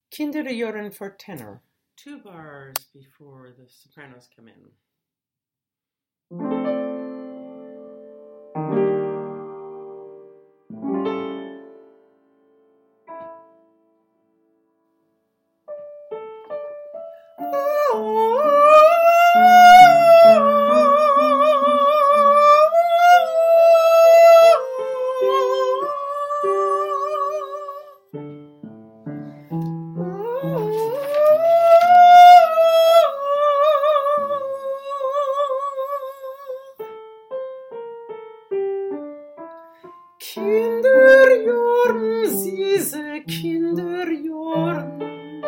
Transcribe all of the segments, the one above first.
Kinderjorgen for tenor. 2 bars before the sopranos come in. Kinderjorgen, süße Kinderjorgen,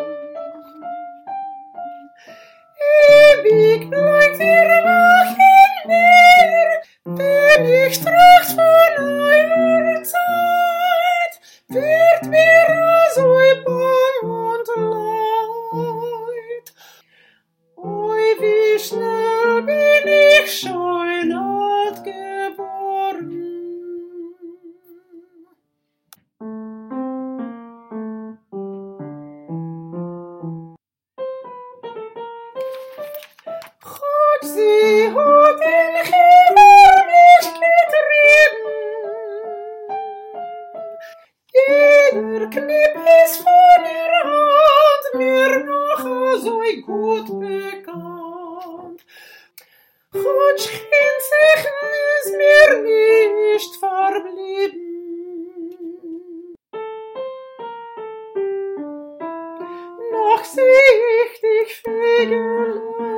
ewig bleibt ihr Lachen mir, denn ich tracht von eurer Zeit, wird mir so bang und leid. Oi, wie schnell bin ich schon alt geworden. Gott, sie hat den Himmel mich getrieben. Jeder Knipp ist von ihrer Hand mir noch so gut bekannt. Gott, Schinsich ist mir nicht verblieben. Noch seh ich dich, Vögelein,